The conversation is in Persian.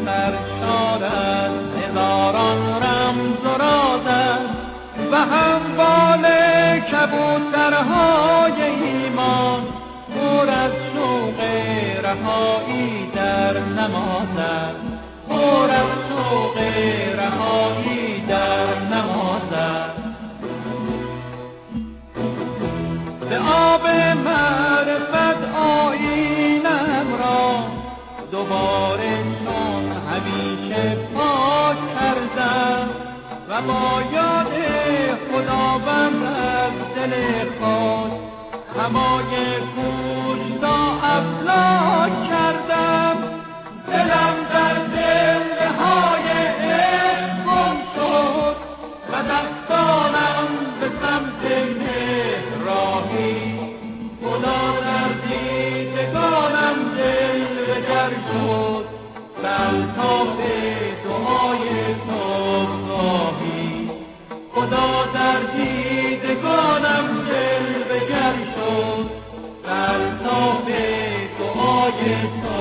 سرشارد، هزاران رمز و رازد و هموال کبوترهای ایمان. پر از شوق رهایی در نمازد، پر از شوق رهایی در نمازد. به آب معرفت آیینم را دوباره چون همیشه پاک کردم و با یاد خداوند از دل خود همای پوشتا افلاک کردم. دلم در دلهای عشق گم شد و دستانم به سمت مهر راهی. خدا در دیدگانم جلوه‌گر شد، به الطاف دعای صبحگاهی. خدا در دیدگانم جلوه‌گر شد، به الطاف دعای صبحگاهی.